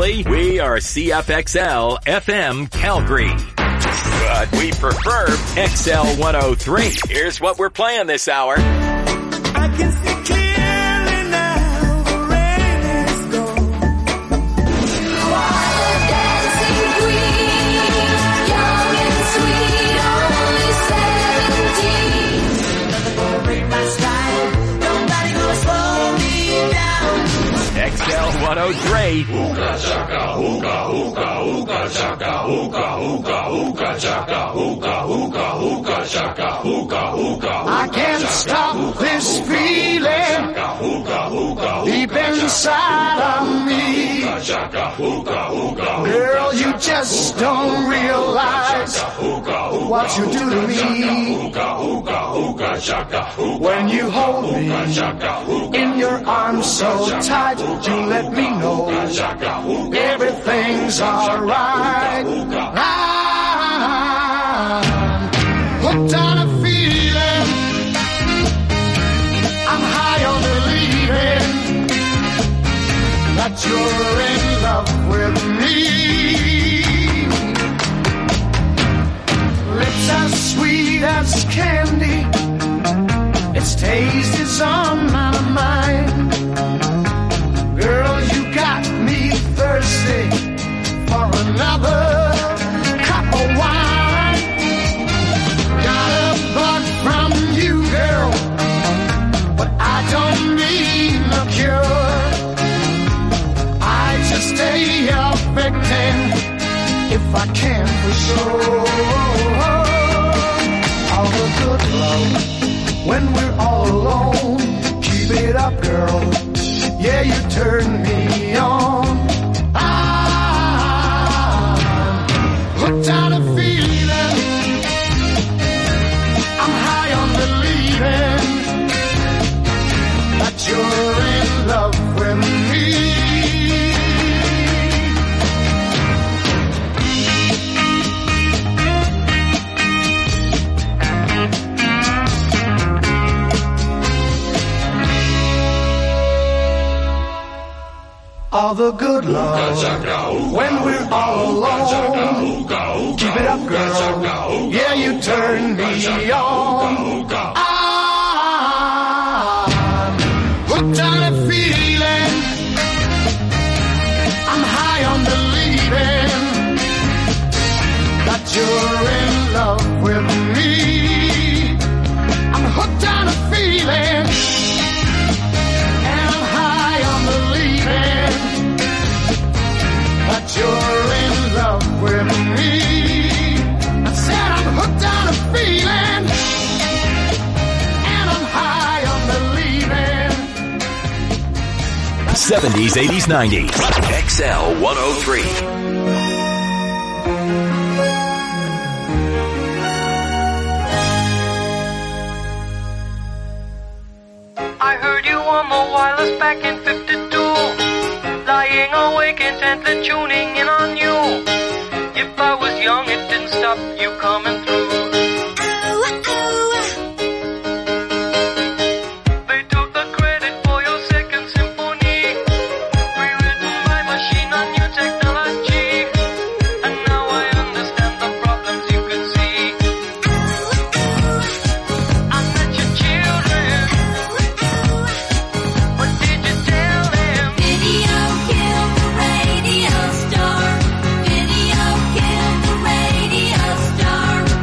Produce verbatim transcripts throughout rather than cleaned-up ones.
Officially, we are C F X L F M Calgary. But we prefer X L one oh three. Here's what we're playing this hour. I can see clearly now, the rain is gone. While a dancing queen, young and sweet, only seventeen. Nothing gonna break my stride, nobody gonna slow me down. X L one oh three. Hookah chaka, hookah, hookah, hookah chaka, hookah, hookah, hookah chaka, hookah, hookah, hookah chaka, hookah, hookah. I can't stop this feeling deep inside of me. Girl, you just don't realize what you do to me. When you hold me in your arms so tight, you let me know everything's alright. I'm hooked on a feeling, I'm high on believing that you're in love with me. Lips as sweet as candy, its taste is on my mind. Girl, you got me thirsty for another cup of wine. Got a bug from you, girl, but I don't need no cure. I just stay affecting if I can for sure. All the good love when we're all alone. Keep it up, girl. Yeah, you turn me on. I'm hooked on a feeling, I'm high on believing that you're in love with me. All the good love when we're all alone. Keep it up, girl. Yeah, you turn me on. I'm hooked on a feeling, I'm high on believing that you're in love with me. I'm hooked on a feeling, and I'm high on believing that you're in love with me. I said I'm hooked on a feeling, and I'm high on believing. seventies, eighties, nineties. X L one oh three. I heard you on the wireless back in fifty-two, lying awake intently tuning in on you. If I was young, it didn't stop you coming through. They took the credit for your second symphony, rewritten by machine on new technology, and now I understand the problems you could see. I met your children, what did you tell them? Video killed the radio star. Video killed the radio star.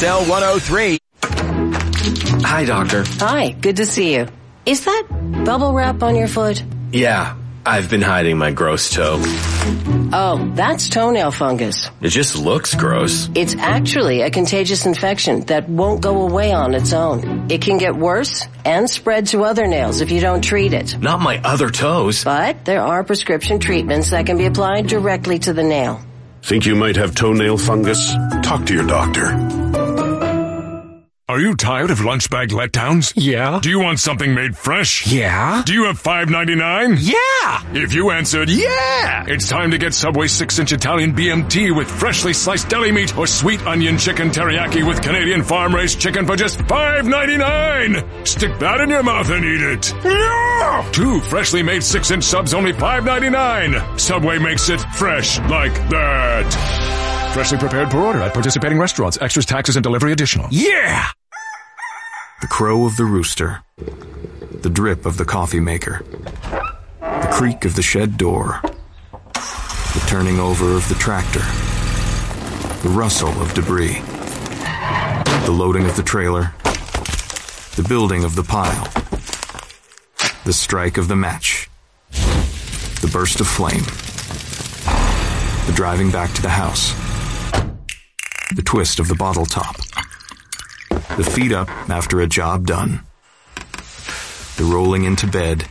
L one oh three. Hi, Doctor. Hi, good to see you. Is that bubble wrap on your foot? Yeah, I've been hiding my gross toe. Oh, that's toenail fungus. It just looks gross. It's actually a contagious infection that won't go away on its own. It can get worse and spread to other nails if you don't treat it. Not my other toes. But there are prescription treatments that can be applied directly to the nail. Think you might have toenail fungus? Talk to your doctor. Are you tired of lunch bag letdowns? Yeah. Do you want something made fresh? Yeah. Do you have five ninety-nine? Yeah. If you answered yeah, it's time to get Subway six inch Italian B M T with freshly sliced deli meat or sweet onion chicken teriyaki with Canadian farm-raised chicken for just five ninety-nine. Stick that in your mouth and eat it. Yeah. Two freshly made six inch subs, only five ninety-nine. Subway makes it fresh like that. Freshly prepared per order at participating restaurants. Extras, taxes, and delivery additional. Yeah. The crow of the rooster, the drip of the coffee maker, the creak of the shed door, the turning over of the tractor, the rustle of debris, the loading of the trailer, the building of the pile, the strike of the match, the burst of flame, the driving back to the house, the twist of the bottle top, the feet up after a job done, the rolling into bed,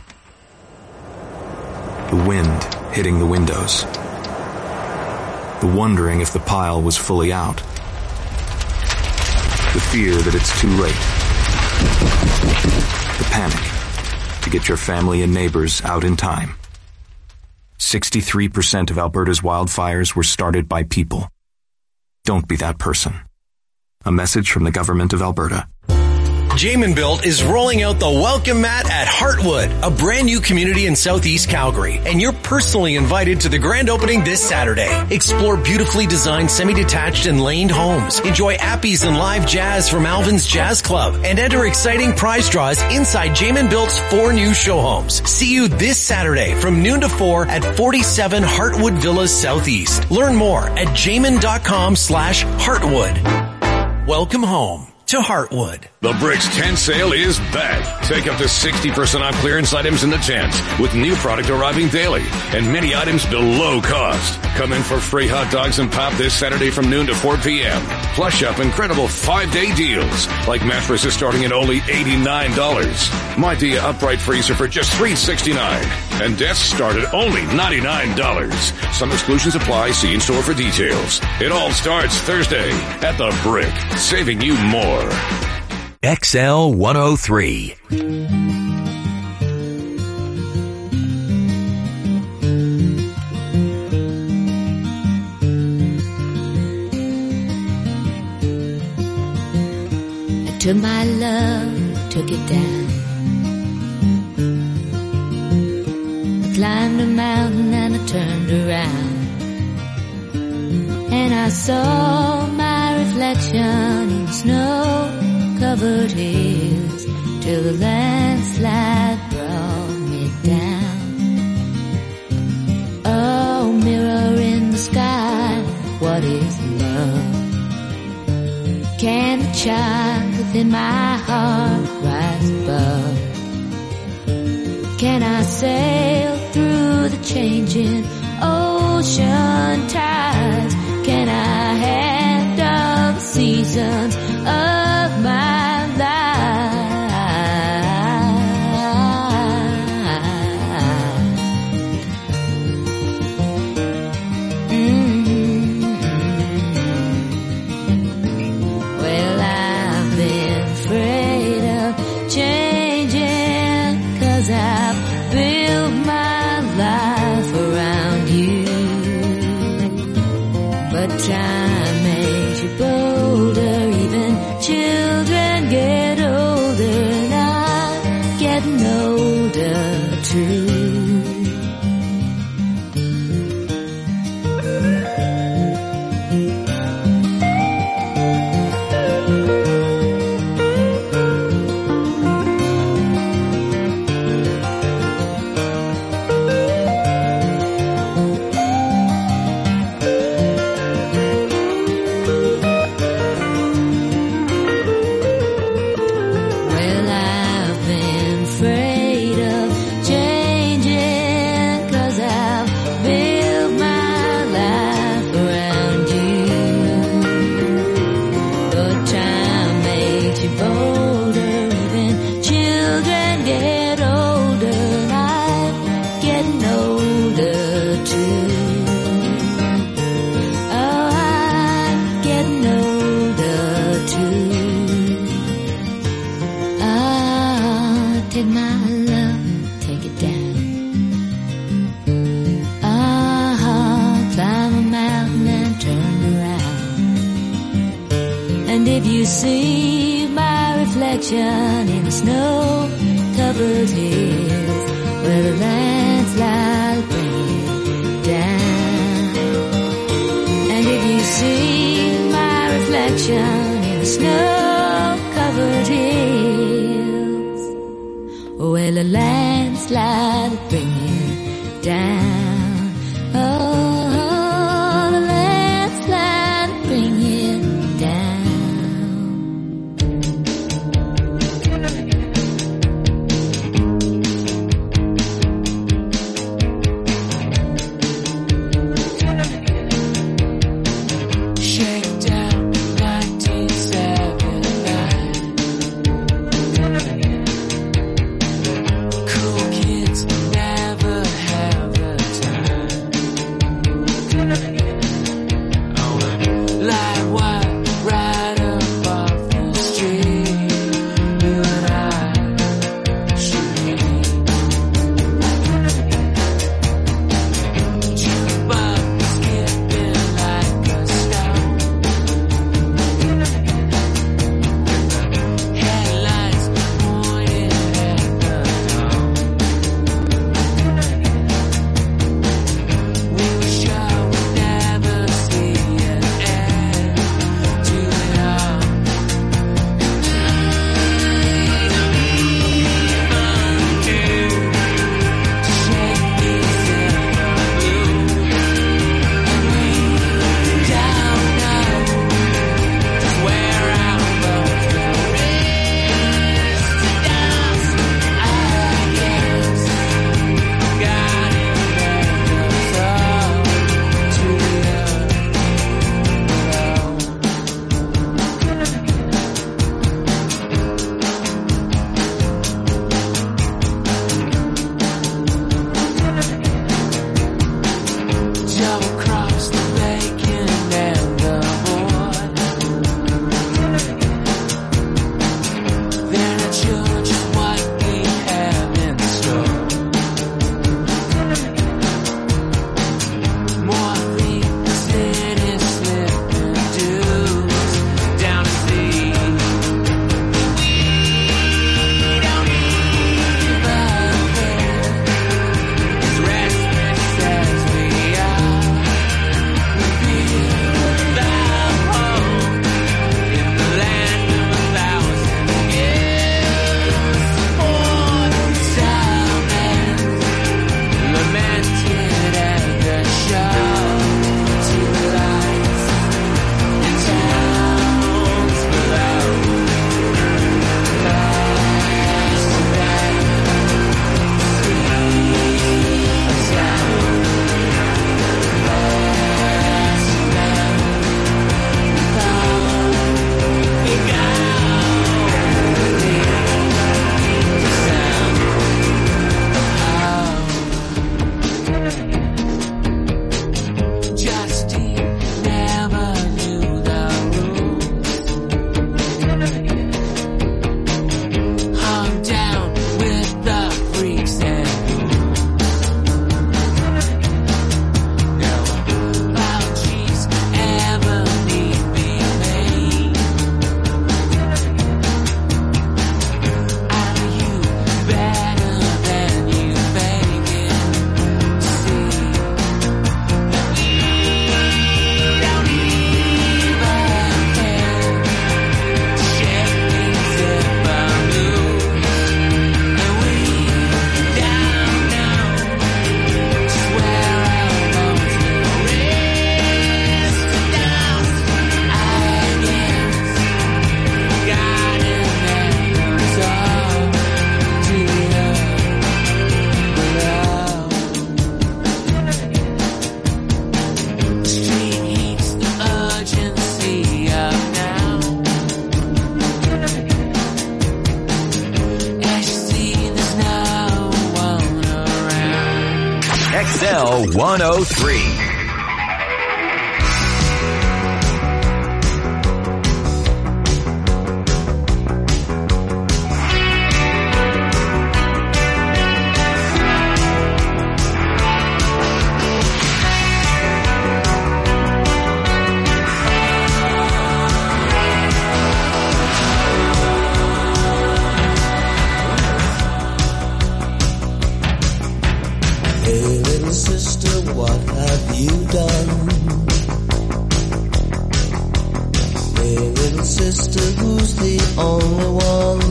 the wind hitting the windows, the wondering if the pile was fully out, the fear that it's too late, the panic to get your family and neighbors out in time. sixty-three percent of Alberta's wildfires were started by people. Don't be that person. A message from the Government of Alberta. Jamin Built is rolling out the welcome mat at Heartwood, a brand new community in Southeast Calgary, and you're personally invited to the grand opening this Saturday. Explore beautifully designed semi-detached and laned homes. Enjoy appies and live jazz from Alvin's Jazz Club, and enter exciting prize draws inside Jamin Built's four new show homes. See you this Saturday from noon to four at forty-seven Heartwood Villas Southeast. Learn more at jamin.com slash Heartwood. Welcome home to Heartwood. The Bricks tent sale is back. Take up to sixty percent off clearance items in the tent with new product arriving daily and many items below cost. Come in for free hot dogs and pop this Saturday from noon to four p.m. Plus shop incredible five-day deals like mattresses starting at only eighty-nine dollars. Midea upright freezer for just three sixty-nine and desks start at only ninety-nine dollars. Some exclusions apply. See in store for details. It all starts Thursday at the Brick, saving you more. X L one oh three. I took my love, took it down. I climbed a mountain and I turned around, and I saw my reflection in snow-covered hills till the landslide brought me down. Oh, mirror in the sky, what is love? Can the child within my heart rise above? Can I sail through the changing ocean tides? Can I handle the seasons of my life? Mm-hmm. Well, I've been afraid of changing, 'cause I've built my life around you. But time makes you bolder, even children get older, and I'm getting older too. Take my love, take it down. Ah, climb a mountain and turn around. And if you see my reflection in the snow-covered hills, where the landslide bring it down. And if you see my reflection in the snow-covered hills, well, the landslide bring it down. Oh, the landslide bring it down. Shakedown nineteen seventy-nine. Cool kids never have the time. Light white right up off the street. You and I should meet. Jukebox skipping like a stone. Headlights pointed at the dawn. We were sure we'd never see an end to it all. To shake these silver blues, and we don't know just where our boats will race to dust. I guess God invented us all to love double cross the bacon and the board. They're not sure just what we have in store. Morphine, city slipping dudes down to see. We don't even care. As restless as we are, we feel the home in the land of a thousand years. Born silence, lamented at the show. To the lights and towns below. Last night, see a sound. Last night, thought we got the sound. Justine never knew the rules. Hung down with the freaks and fools. No boundaries ever need be made. I know you better than you fake it to see. We don't even care to shake these silver blues, and we don't know just where our bones will race to dust. I guess God invented us all to love, love. Street heats the urgency of now. As you see, there's no one around. X L one oh three. you done? Hey, little sister, who's the only one?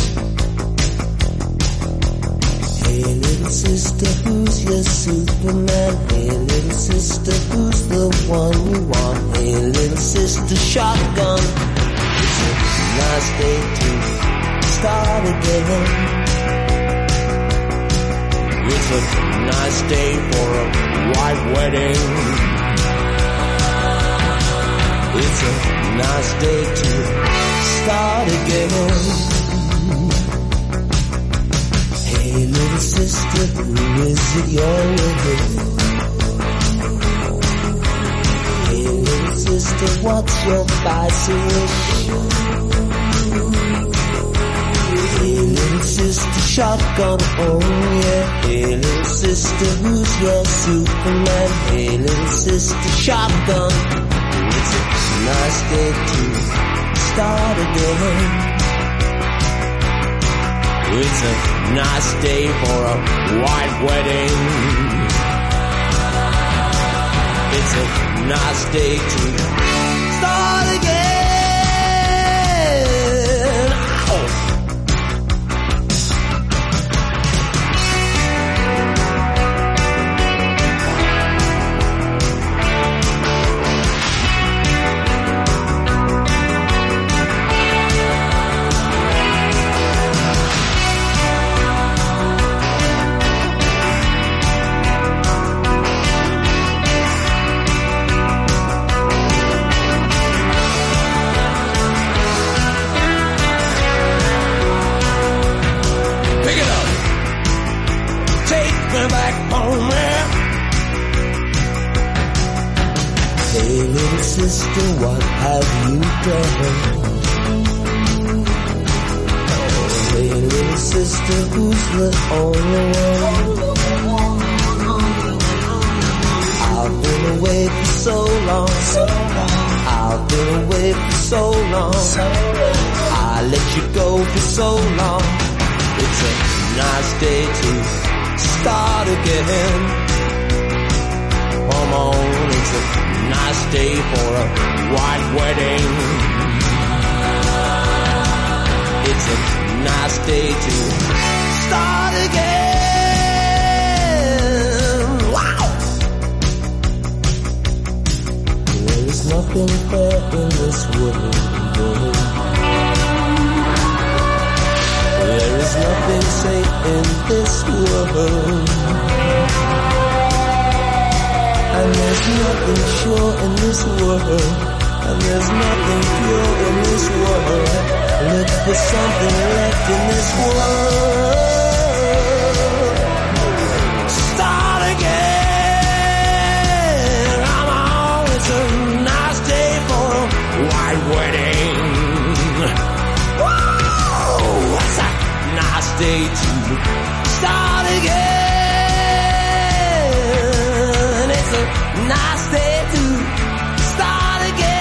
Hey, little sister, who's your Superman? Hey, little sister, who's the one you want? Hey, little sister, shotgun. It's a nice day to start again. It's a nice day for a white wedding. It's a nice day to start again. Hey, little sister, who is it you're with? Hey, little sister, what's your vice wish? Hey, little sister, shotgun, oh yeah. Hey, little sister, who's your Superman? Hey, little sister, shotgun. It's a nice day to start again. It's a nice day for a white wedding. It's a nice day to start again. Oh. Sister, what have you done? Oh, hey, little sister, who's the only one? I've been away for so long. I've been away for so long. I let you go for so long. It's a nice day to start again. Come on, it's a nice day for a white wedding. It's a nice day to start again. Wow! There is nothing fair in this world. There is nothing safe in this world. And there's nothing sure in this world. And there's nothing pure in this world. Look for something left in this world. Start again. Come on, it's a nice day for a white wedding. Whoa, it's a nice day to start again. Nice day to start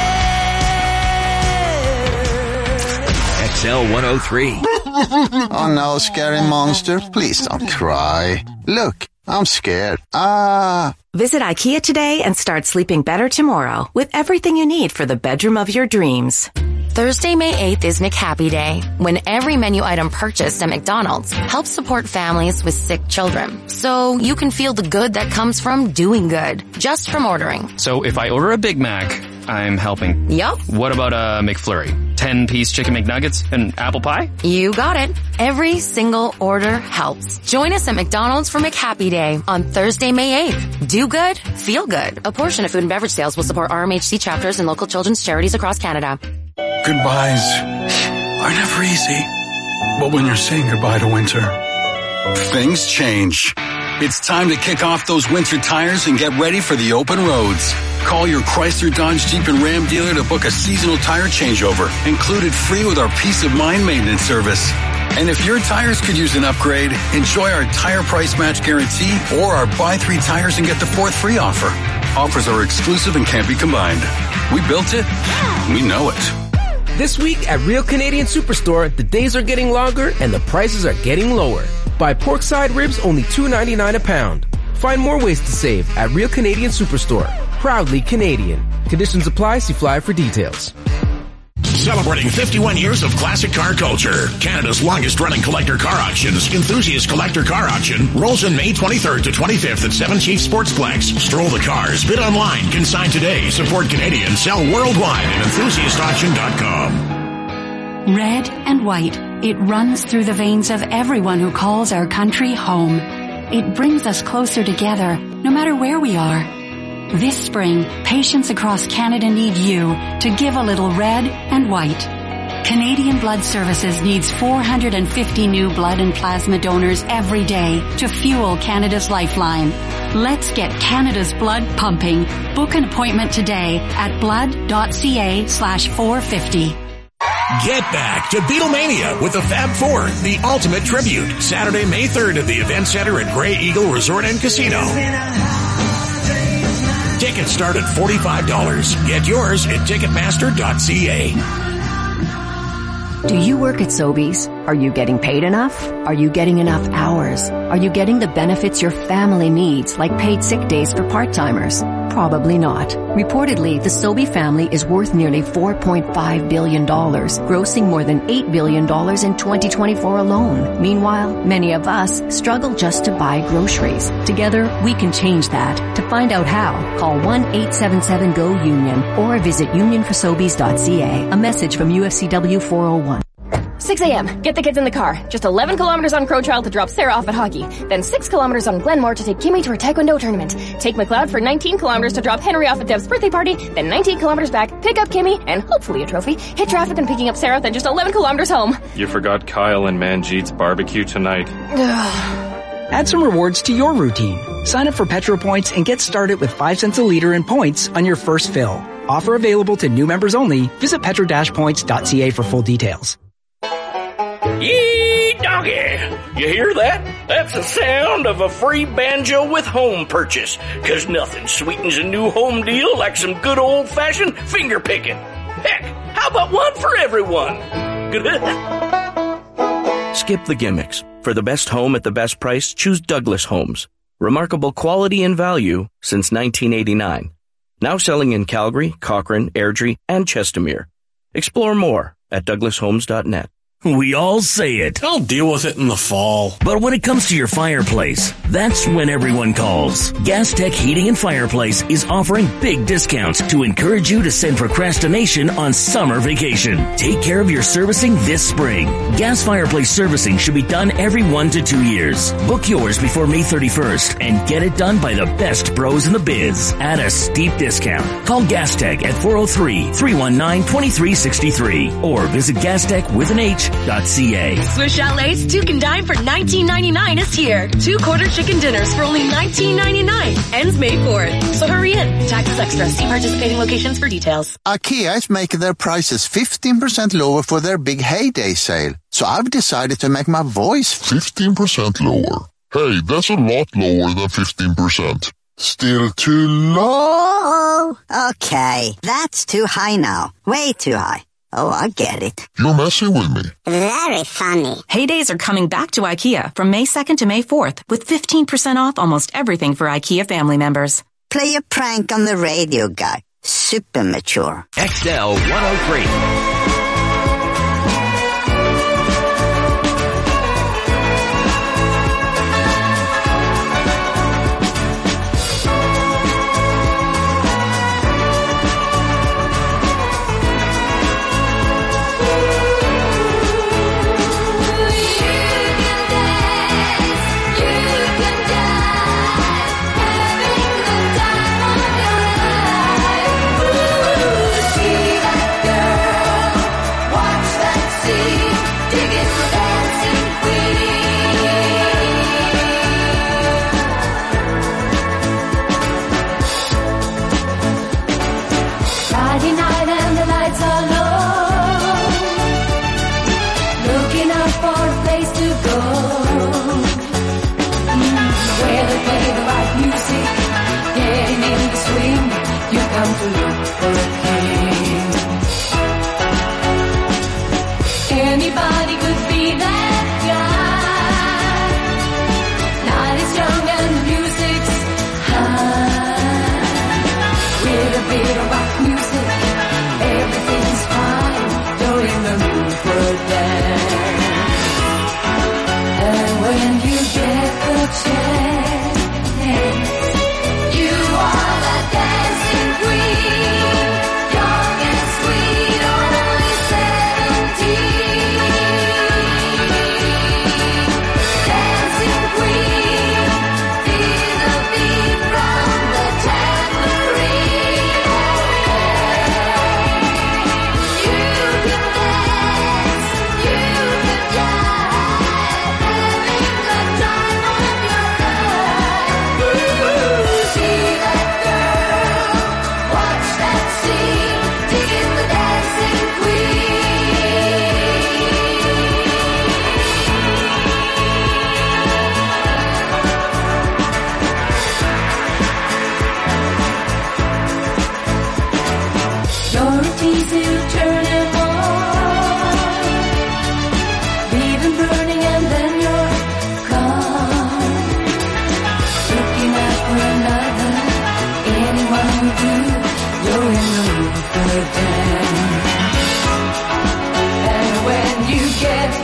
again. X L one oh three. Oh no, scary monster. Please don't cry. Look, I'm scared. Ah. Visit IKEA today and start sleeping better tomorrow with everything you need for the bedroom of your dreams. Thursday, May eighth is McHappy Day, when every menu item purchased at McDonald's helps support families with sick children. So you can feel the good that comes from doing good, just from ordering. So if I order a Big Mac, I'm helping. Yup. What about a McFlurry? ten-piece chicken McNuggets and apple pie? You got it. Every single order helps. Join us at McDonald's for McHappy Day on Thursday, May eighth. Do good, feel good. A portion of food and beverage sales will support R M H C chapters and local children's charities across Canada. Goodbyes are never easy. But when you're saying goodbye to winter, things change. It's time to kick off those winter tires and get ready for the open roads. Call your Chrysler, Dodge, Jeep, and Ram dealer to book a seasonal tire changeover, included free with our Peace of Mind maintenance service. And if your tires could use an upgrade, enjoy our tire price match guarantee or our buy three tires and get the fourth free offer. Offers are exclusive and can't be combined. We built it. We know it. This week at Real Canadian Superstore, the days are getting longer and the prices are getting lower. Buy pork side ribs only two ninety-nine a pound. Find more ways to save at Real Canadian Superstore. Proudly Canadian. Conditions apply. See flyer for details. Celebrating fifty-one years of classic car culture, Canada's longest-running collector car auctions, Enthusiast Collector Car Auction, rolls in May twenty-third to twenty-fifth at Seven Chiefs Sportsplex. Stroll the cars, bid online, consign today, support Canadian, sell worldwide at enthusiast auction dot com. Red and white, it runs through the veins of everyone who calls our country home. It brings us closer together, no matter where we are. This spring, patients across Canada need you to give a little red and white. Canadian Blood Services needs four hundred fifty new blood and plasma donors every day to fuel Canada's lifeline. Let's get Canada's blood pumping. Book an appointment today at blood.ca slash 450. Get back to Beatlemania with the Fab Four, the ultimate tribute. Saturday, May third at the Event Center at Grey Eagle Resort and Casino. Tickets start at forty-five dollars. Get yours at ticketmaster dot c a. Do you work at Sobeys? Are you getting paid enough? Are you getting enough hours? Are you getting the benefits your family needs, like paid sick days for part-timers? Probably not. Reportedly, the Sobey family is worth nearly four point five billion dollars, grossing more than eight billion dollars in twenty twenty-four alone. Meanwhile, many of us struggle just to buy groceries. Together, we can change that. To find out how, call one eight seven seven G O Union or visit union for sobeys dot c a. A message from U F C W four oh one. six a.m. Get the kids in the car. Just eleven kilometers on Crowchild to drop Sarah off at hockey. Then six kilometers on Glenmore to take Kimmy to her taekwondo tournament. Take McLeod for nineteen kilometers to drop Henry off at Dev's birthday party. Then nineteen kilometers back, pick up Kimmy, and hopefully a trophy. Hit traffic and picking up Sarah, then just eleven kilometers home. You forgot Kyle and Manjeet's barbecue tonight. Add some rewards to your routine. Sign up for Petro Points and get started with five cents a liter in points on your first fill. Offer available to new members only. Visit petro dash points dot c a for full details. Yee doggy! You hear that? That's the sound of a free banjo with home purchase. Cause nothing sweetens a new home deal like some good old-fashioned finger picking. Heck, how about one for everyone? Skip the gimmicks. For the best home at the best price, choose Douglas Homes. Remarkable quality and value since nineteen eighty-nine. Now selling in Calgary, Cochrane, Airdrie, and Chestermere. Explore more at douglas homes dot net. We all say it. I'll deal with it in the fall. But when it comes to your fireplace, that's when everyone calls. Gas Tech Heating and Fireplace is offering big discounts to encourage you to send procrastination on summer vacation. Take care of your servicing this spring. Gas fireplace servicing should be done every one to two years. Book yours before May thirty-first and get it done by the best pros in the biz at a steep discount. Call Gas Tech at four oh three, three one nine, two three six three or visit Gastech with an H .ca. Swiss Chalet's Duke and Dine for nineteen ninety-nine is here. Two quarter chicken dinners for only nineteen ninety-nine. Ends May fourth. So hurry in. Taxes extra. See participating locations for details. IKEA is making their prices fifteen percent lower for their big heyday sale. So I've decided to make my voice fifteen percent lower. Hey, that's a lot lower than fifteen percent. Still too low. Okay, that's too high now. Way too high. Oh, I get it. You're messing with me. Very funny. Heydays are coming back to IKEA from May second to May fourth with fifteen percent off almost everything for IKEA family members. Play a prank on the radio guy. Super mature. X L one oh three.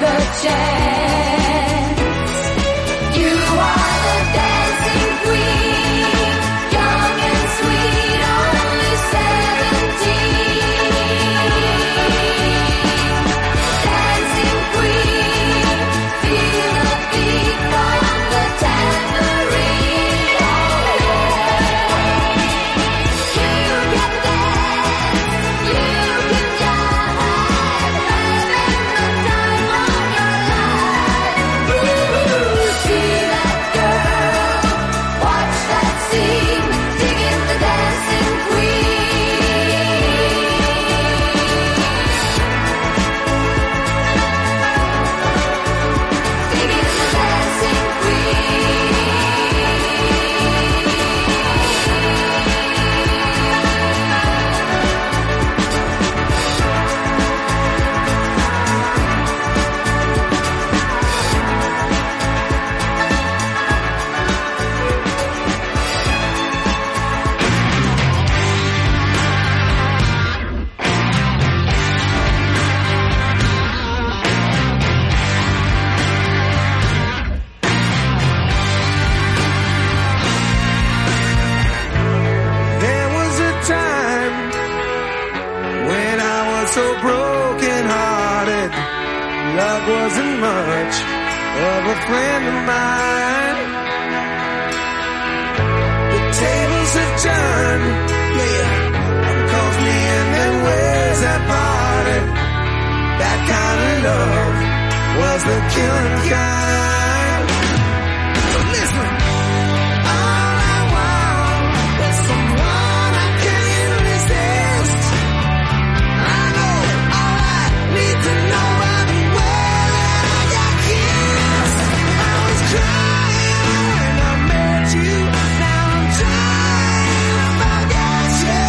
the chance. You are the dancing queen, young and sweet, only seventeen. Dancing queen, feel the beat from the tambourine. You can dance, you can jive, having the time of your life. Ooh, see that girl, watch that scene, digging the dancing queen. Digging the dancing There was a time when I was so broken hearted. Love wasn't much of a friend of mine. The tables have turned, yeah. Calls me and then ways that parted. That kind of love was the killing kind. So listen. All I want is someone I can't resist. I know all I need to know about the way that I got kissed. I was crying when I met you. Now I'm trying to forget you.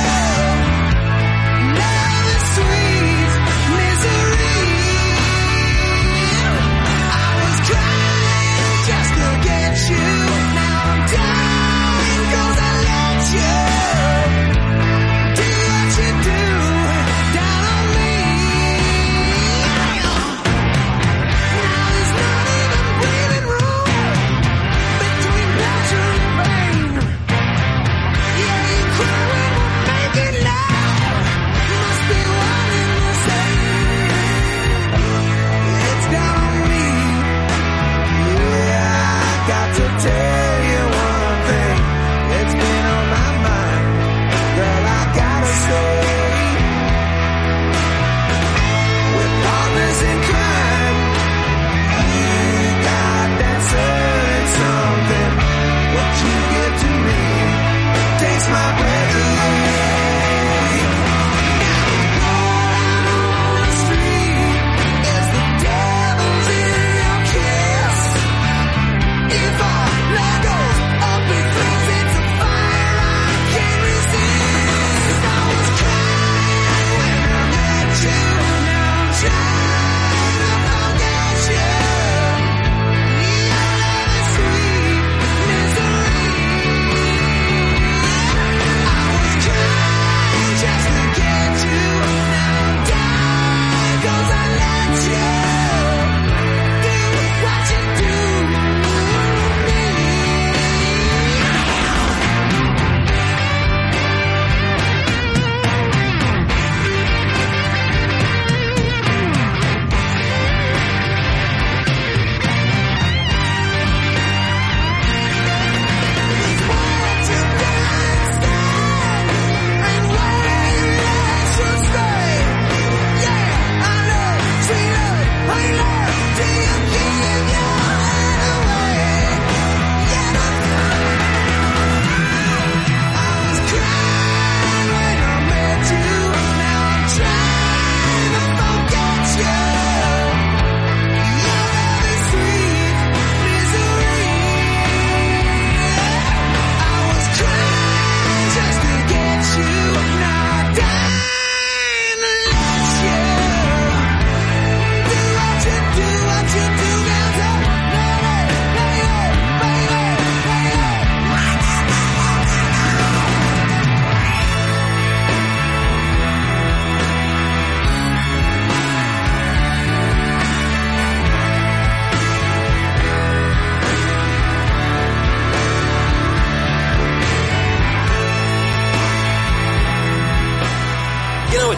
Love is sweet misery. I was crying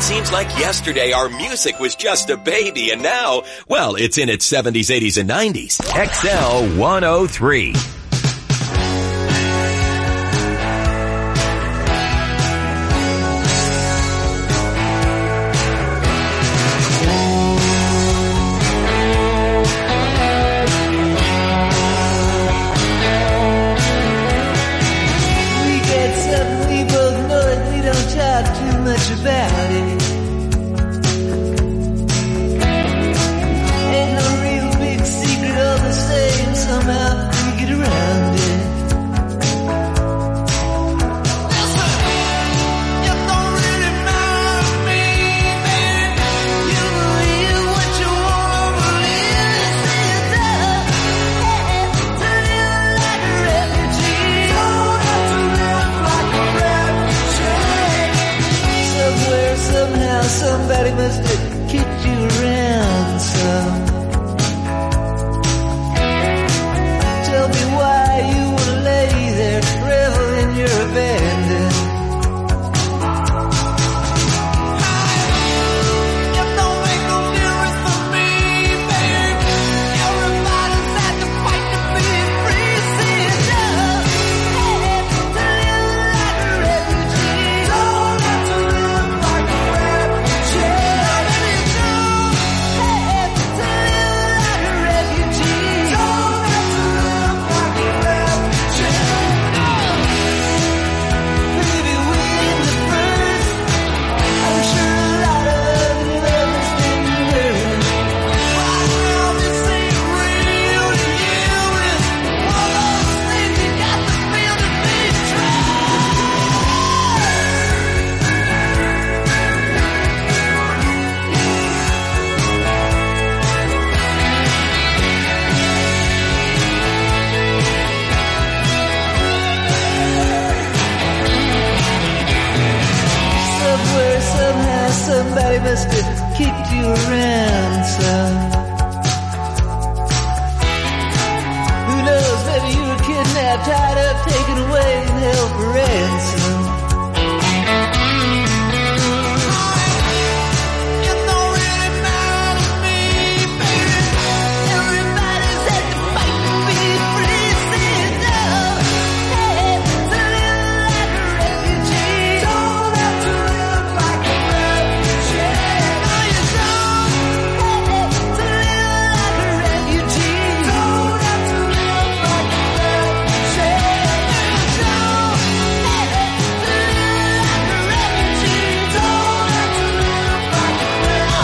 seems like yesterday our music was just a baby, and now, well, it's in its seventies, eighties, and nineties. X L one oh three. Much about it. Ain't no real big secret, all the same. Somehow we get around it. Listen, you don't really matter to me, man. You believe what you want to believe. See it done. To live like a refugee. Don't have to live like a refugee. Somewhere, somehow, somebody must have kicked you around some. Tell me why you wanna lay there, revel in your abandon. You don't make no difference for me, baby. Everybody's had to fight to be free. See it done. To live like a refugee. Don't have to live like a refugee. Baby, no. To live like a refugee. Don't have to live like a refugee. Maybe we're the first. I'm sure a lot of other lovers didn't learn. Right now this ain't real to you. It's one of those things you got to feel to be true. Somewhere, somehow, somebody must have kicked you around some. Who knows, maybe you were kidnapped, tied up, taken away, and held for ransom. You don't really matter to me, baby. Everybody's had to fight to be free. See it done. To live like a refugee. Don't have to live like a refugee. No, you don't. To live like a refugee. Don't have to live like a refugee. No, you don't. To live like a refugee. Don't have to live like a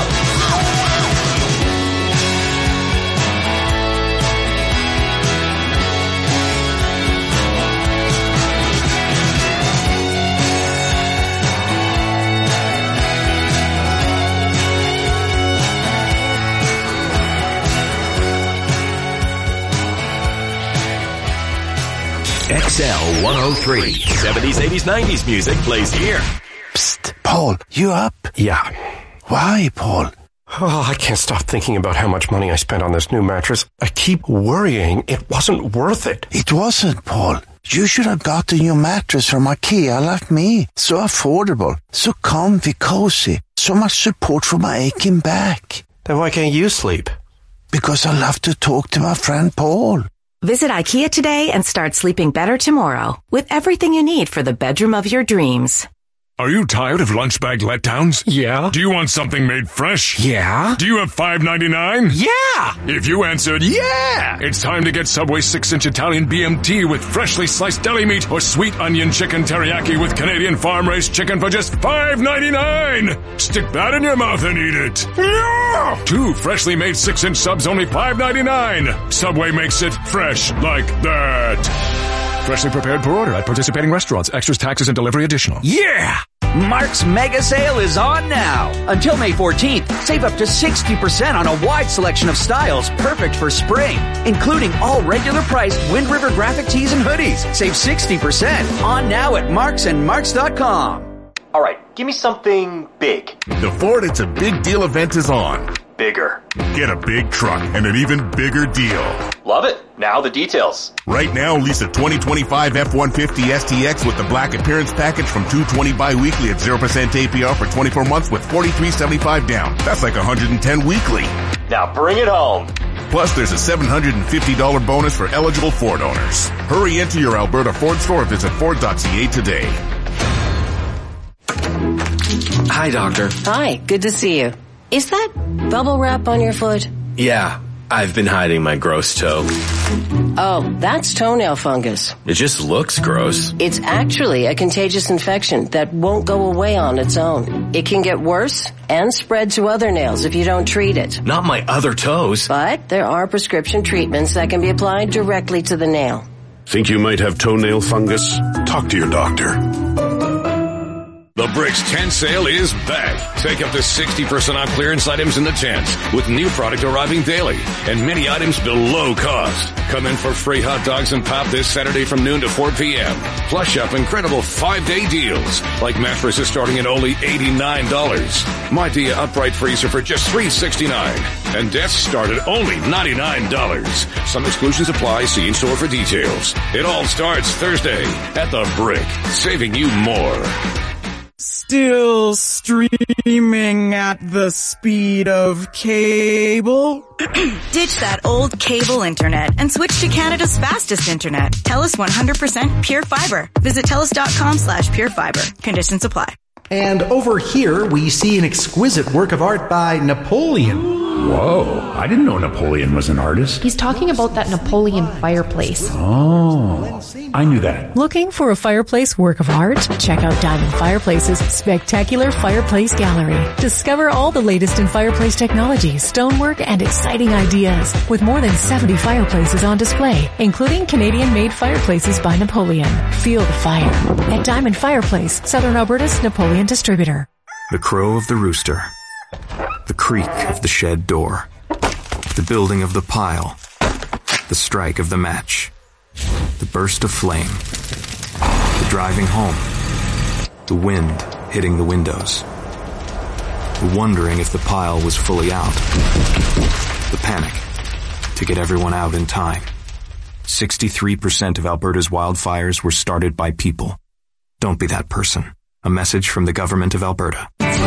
X L one oh three. seventies, eighties, nineties music plays here. Psst, Paul, you up? Yeah. Why, Paul? Oh, I can't stop thinking about how much money I spent on this new mattress. I keep worrying it wasn't worth it. It wasn't, Paul. You should have got a new mattress from IKEA like me. So affordable, so comfy, cozy, so much support for my aching back. Then why can't you sleep? Because I love to talk to my friend Paul. Visit IKEA today and start sleeping better tomorrow with everything you need for the bedroom of your dreams. Are you tired of lunch bag letdowns? Yeah. Do you want something made fresh? Yeah. Do you have five ninety-nine? Yeah. If you answered yeah, it's time to get Subway six inch Italian B M T with freshly sliced deli meat or sweet onion chicken teriyaki with Canadian farm-raised chicken for just five ninety-nine. Stick that in your mouth and eat it. Yeah. Two freshly made six inch subs, only five ninety-nine. Subway makes it fresh like that. Freshly prepared per order at participating restaurants. Extras, taxes, and delivery additional. Yeah! Mark's Mega Sale is on now. Until May fourteenth, save up to sixty percent on a wide selection of styles perfect for spring, including all regular priced Wind River graphic tees and hoodies. Save sixty percent on now at marks and marks dot com. All right, give me something big. The Ford It's a Big Deal event is on. Bigger. Get a big truck and an even bigger deal. Love it. Now the details. Right now, lease a twenty twenty-five F one fifty S T X with the black appearance package from two twenty bi-weekly at zero percent A P R for twenty-four months with forty-three seventy-five down. That's like one hundred ten weekly. Now bring it home. Plus, there's a seven hundred fifty dollars bonus for eligible Ford owners. Hurry into your Alberta Ford store or visit Ford dot C A today. Hi, Doctor. Hi, good to see you. Is that bubble wrap on your foot? Yeah, I've been hiding my gross toe. Oh, that's toenail fungus. It just looks gross. It's actually a contagious infection that won't go away on its own. It can get worse and spread to other nails if you don't treat it. Not my other toes. But there are prescription treatments that can be applied directly to the nail. Think you might have toenail fungus? Talk to your doctor. The Bricks tent sale is back. Take up to sixty percent off clearance items in the tents, with new product arriving daily and many items below cost. Come in for free hot dogs and pop this Saturday from noon to four p.m. Plus shop incredible five-day deals, like mattresses starting at only eighty-nine dollars. My Dia upright freezer for just three dollars and sixty-nine cents. And desks start at only ninety-nine dollars. Some exclusions apply. See in-store for details. It all starts Thursday at The Brick, saving you more. Still streaming at the speed of cable? Ditch that old cable internet and switch to Canada's fastest internet. TELUS one hundred percent Pure Fiber. Visit TELUS.com slash Pure Fiber. Conditions apply. And over here, we see an exquisite work of art by Napoleon. Whoa, I didn't know Napoleon was an artist. He's talking about that Napoleon fireplace. Oh, I knew that. Looking for a fireplace work of art? Check out Diamond Fireplace's spectacular fireplace gallery. Discover all the latest in fireplace technology, stonework, and exciting ideas. With more than seventy fireplaces on display, including Canadian-made fireplaces by Napoleon. Feel the fire at Diamond Fireplace, Southern Alberta's Napoleon distributor. The crow of the rooster. The creak of the shed door. The building of the pile. The strike of the match. The burst of flame. The driving home. The wind hitting the windows. The wondering if the pile was fully out. The panic to get everyone out in time. sixty-three percent of Alberta's wildfires were started by people. Don't be that person. A message from the Government of Alberta.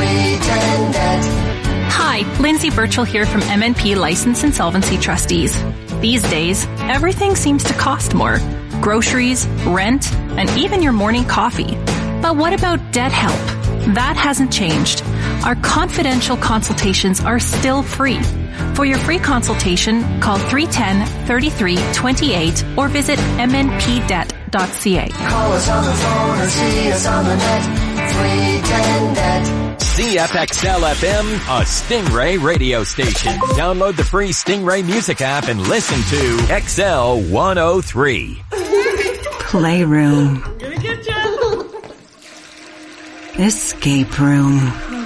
Hi, Lindsay Birchall here from M N P License Insolvency Trustees. These days, everything seems to cost more. Groceries, rent, and even your morning coffee. But what about debt help? That hasn't changed. Our confidential consultations are still free. For your free consultation, call three one zero, three three two eight or visit m n p debt dot c a. Call us on the phone or see us on the net. three ten net. C F X L F M, a Stingray radio station. Download the free Stingray music app and listen to X L one oh three. Playroom. Escape room.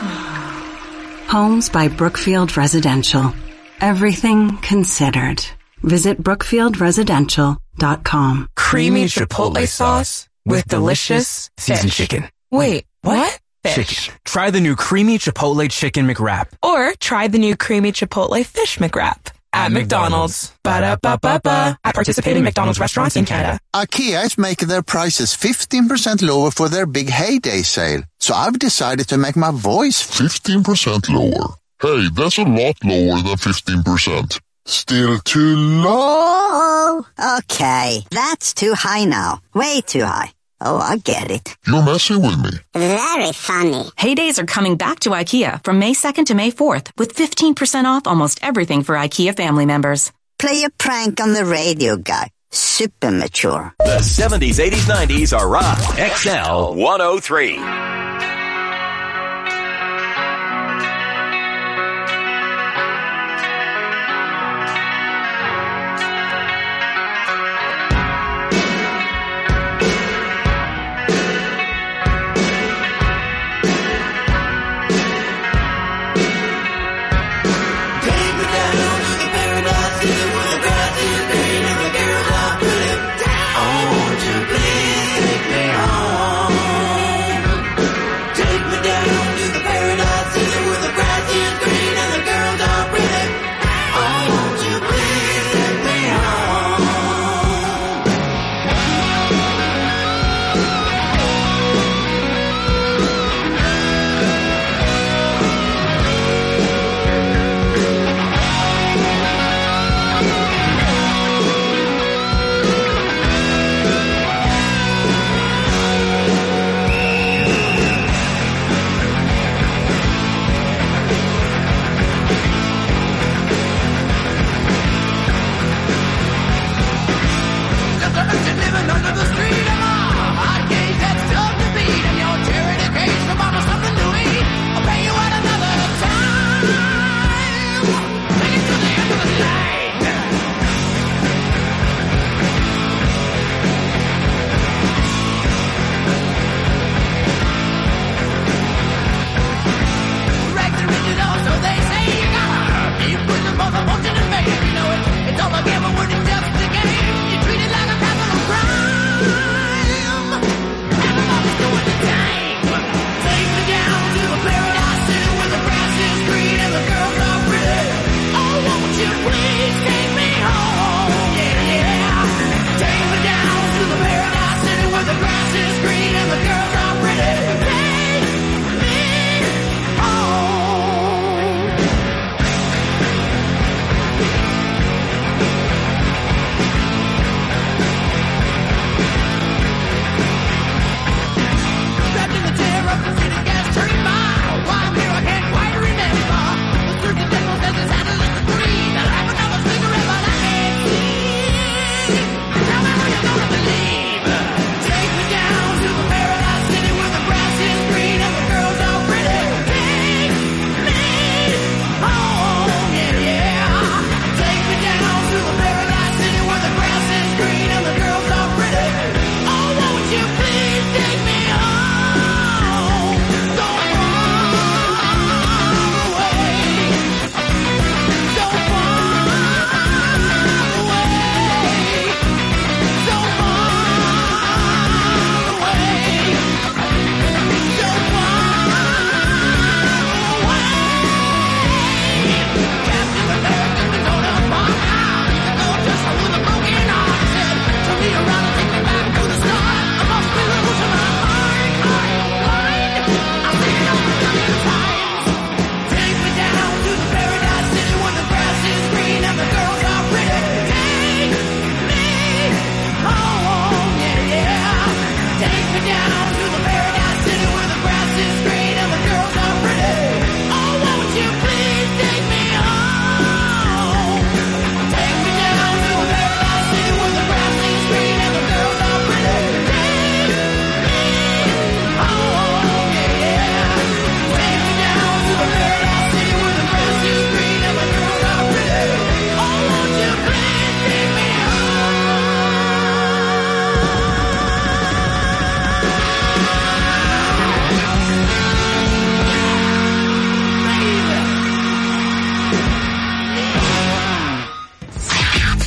Homes by Brookfield Residential. Everything considered. Visit brookfield residential dot com. Creamy chipotle sauce with delicious seasoned chicken. Wait, what? Fish. Chicken. Try the new creamy chipotle chicken McWrap. Or try the new creamy chipotle fish McWrap. At McDonald's. Ba-da-ba-ba-ba. At participating McDonald's restaurants in Canada. IKEA is making their prices fifteen percent lower for their big heyday sale. So I've decided to make my voice fifteen percent lower. Hey, that's a lot lower than fifteen percent. Still too low. Okay, that's too high now. Way too high. Oh, I get it. You're messing with me. Very funny. Heydays are coming back to IKEA from May second to May fourth with fifteen percent off almost everything for IKEA family members. Play a prank on the radio guy. Super mature. The seventies, eighties, nineties are rock. X L one oh three.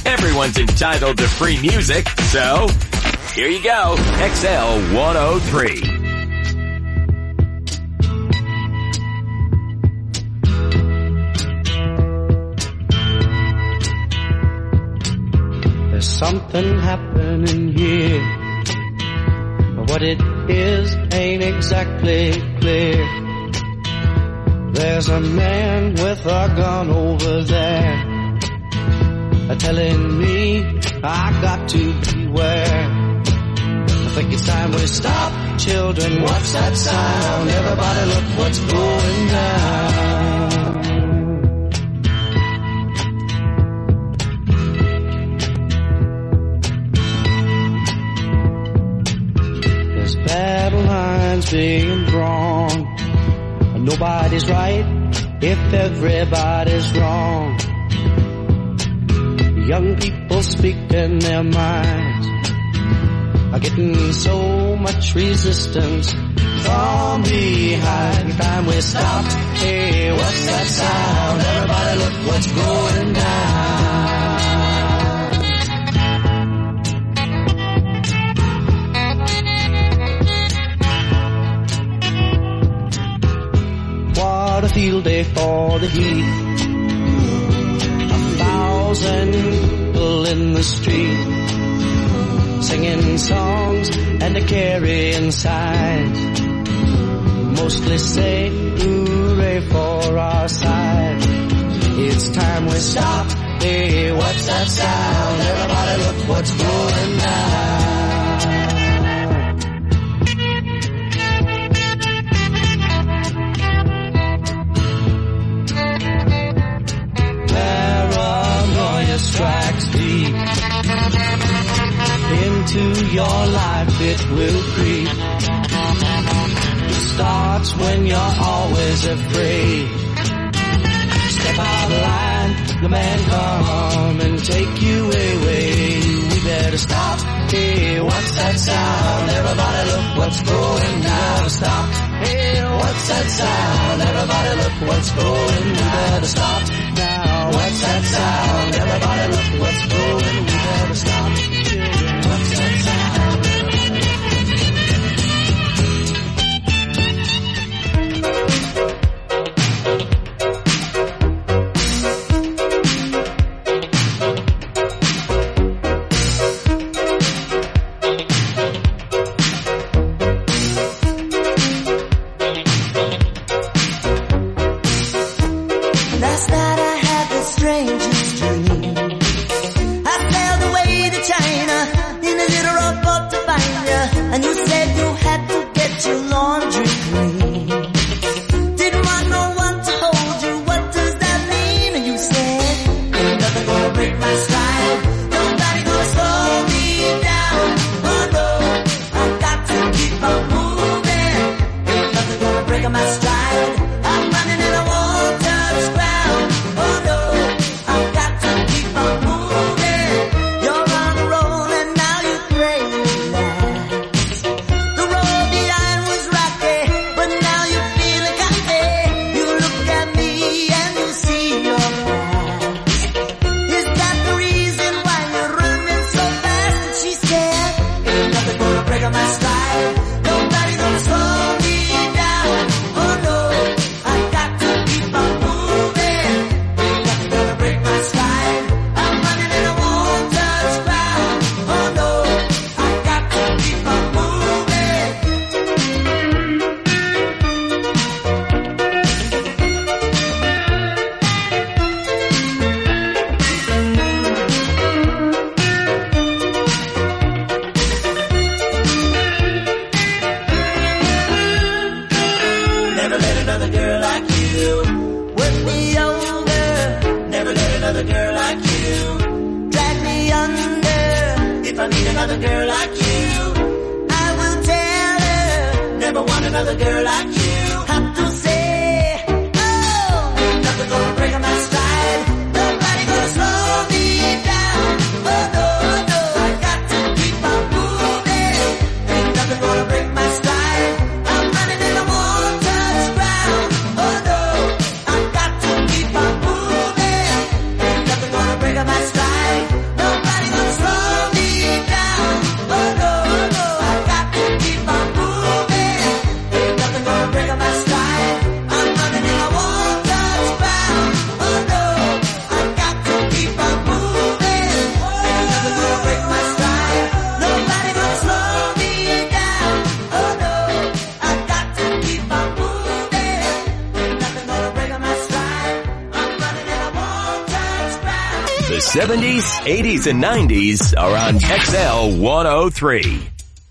Everyone's entitled to free music, so here you go. X L one oh three. There's something happening here, but what it is ain't exactly clear. There's a man with a gun over there, telling me I got to beware. I think it's time we stop, children. What's that sound? Everybody look what's going down. There's battle lines being drawn. Nobody's right if everybody's wrong. Young people speaking their minds are getting so much resistance from behind. Time we stopped. Hey, what's that sound? Everybody look what's going down. What a field day for the heat. Thousand people in the street, singing songs and a carrying signs, mostly say hooray for our side. It's time we stop. Hey, what's that sound? Everybody look what's going down. Strikes deep into your life, it will creep. It starts when you're always afraid. Step out of line, the man come and take you away. We better stop. Hey, what's that sound? Everybody look what's going down. Stop. Hey, what's that sound? Everybody look what's going down. We better stop now. What's that sound? Everybody look what's going. We better stop. What's that sound? my stride. seventies, eighties, and nineties are on X L one oh three.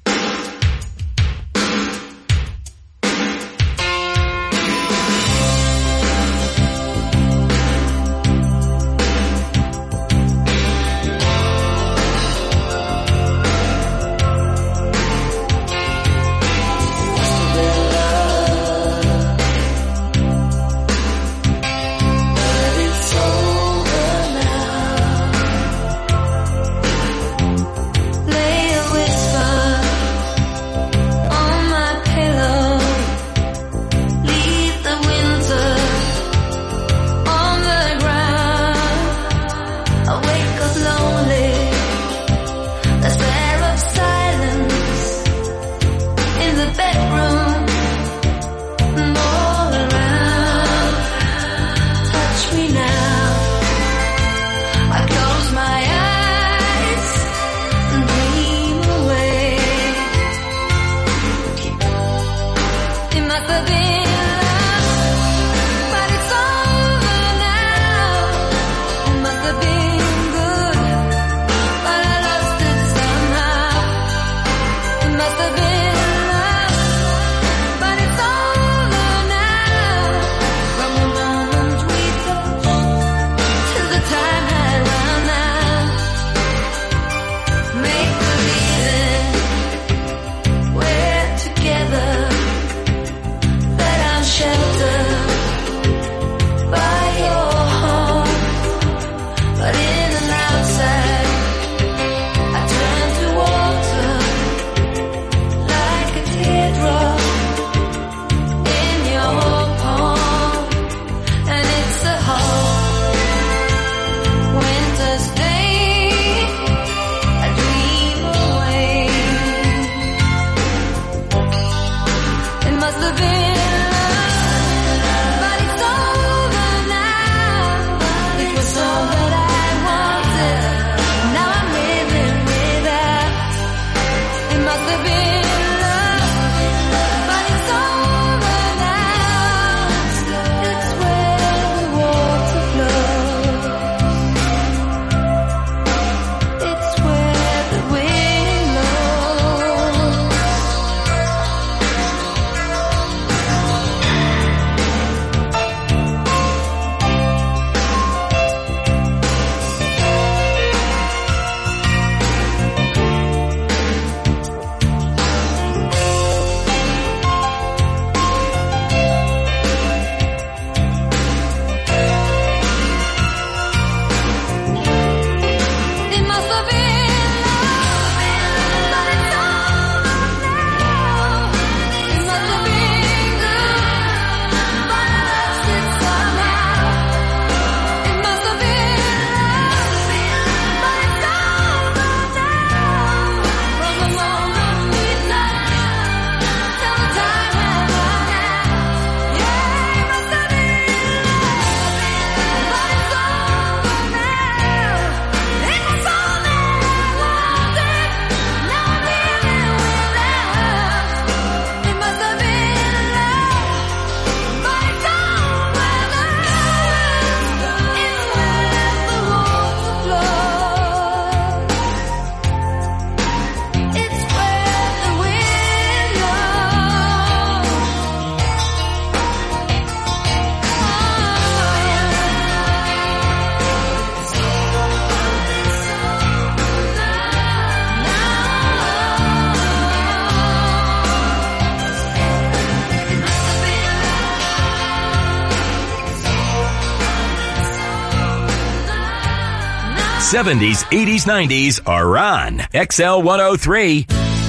seventies, eighties, nineties are on X L one oh three.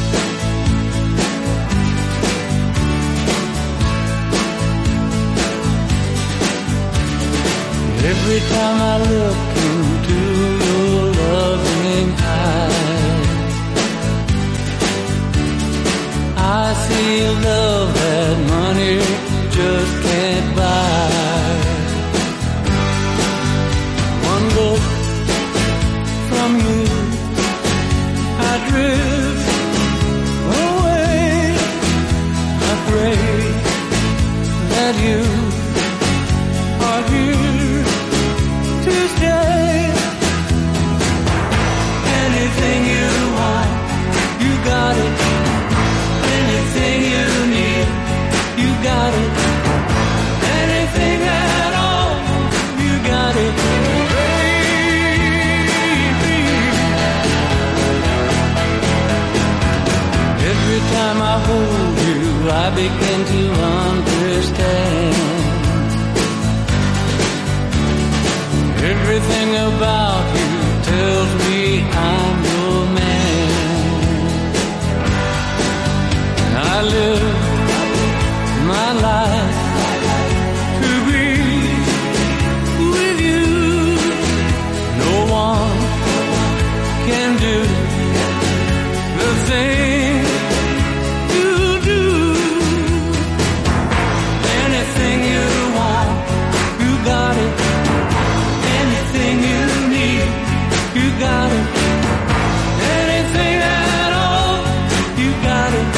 Every time I look into your loving eyes, I see a love that money just can't buy. One look from you, I drift away. I pray that you are here to stay. I begin to understand everything about you tells me I'm your man. I live my life to be with you. No one can do the thing you do. Anything you want, you got it. Anything you need, you got it. Anything at all, you got it.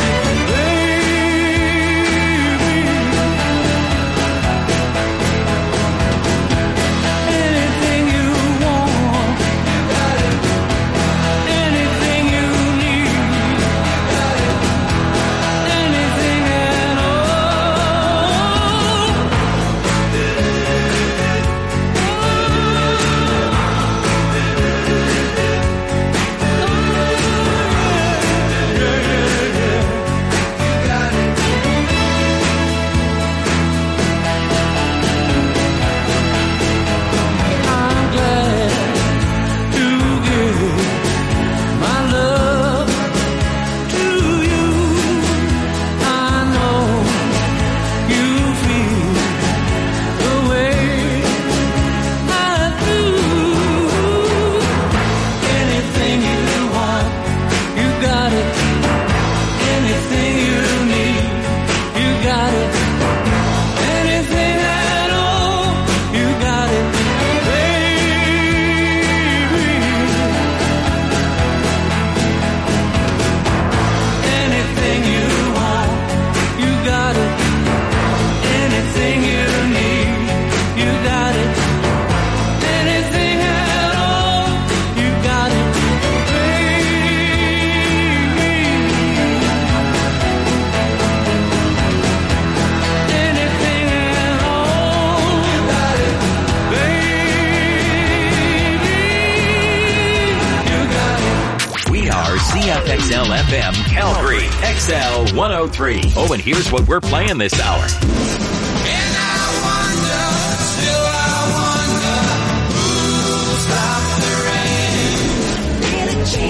Z F X L F M Calgary, X L one oh three. Oh, and here's what we're playing this hour.